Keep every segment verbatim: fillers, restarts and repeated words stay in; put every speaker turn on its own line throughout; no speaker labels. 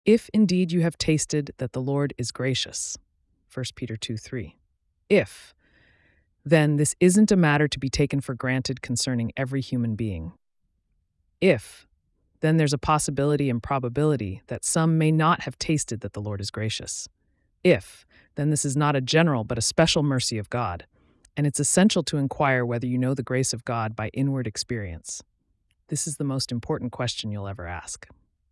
If indeed you have tasted that the Lord is gracious. First Peter two three. If, then this isn't a matter to be taken for granted concerning every human being. If, then there's a possibility and probability that some may not have tasted that the Lord is gracious. If, then this is not a general but a special mercy of God, and it's essential to inquire whether you know the grace of God by inward experience. This is the most important question you'll ever ask.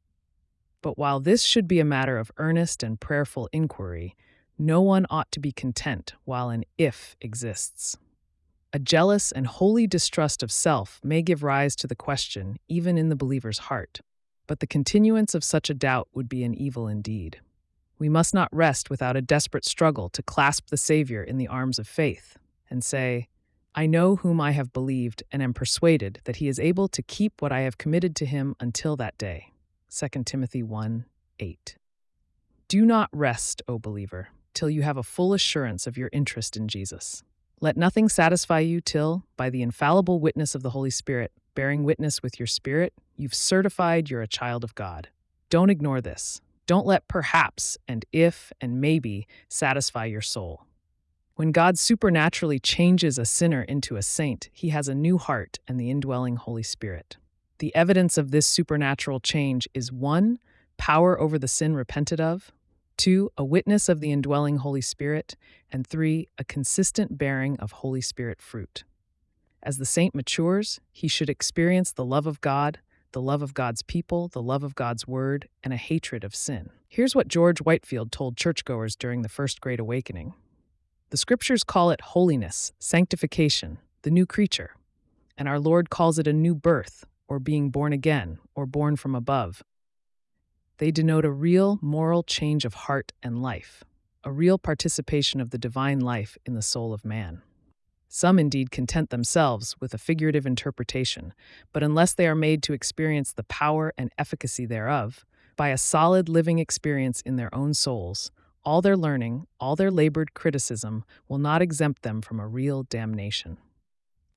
But while this should be a matter of earnest and prayerful inquiry, no one ought to be content while an if exists. A jealous and holy distrust of self may give rise to the question even in the believer's heart, but the continuance of such a doubt would be an evil indeed. We must not rest without a desperate struggle to clasp the Savior in the arms of faith and say, I know whom I have believed and am persuaded that he is able to keep what I have committed to him until that day. Second Timothy one eight. Do not rest, O believer, till you have a full assurance of your interest in Jesus. Let nothing satisfy you till, by the infallible witness of the Holy Spirit, bearing witness with your spirit, you've certified you're a child of God. Don't ignore this. Don't let perhaps and if and maybe satisfy your soul. When God supernaturally changes a sinner into a saint, he has a new heart and the indwelling Holy Spirit. The evidence of this supernatural change is one, power over the sin repented of, two, a witness of the indwelling Holy Spirit, and three, a consistent bearing of Holy Spirit fruit. As the saint matures, he should experience the love of God, the love of God's people, the love of God's word, and a hatred of sin. Here's what George Whitefield told churchgoers during the First Great Awakening. The scriptures call it holiness, sanctification, the new creature, and our Lord calls it a new birth, or being born again, or born from above. They denote a real moral change of heart and life, a real participation of the divine life in the soul of man. Some indeed content themselves with a figurative interpretation, but unless they are made to experience the power and efficacy thereof, by a solid living experience in their own souls, all their learning, all their labored criticism will not exempt them from a real damnation.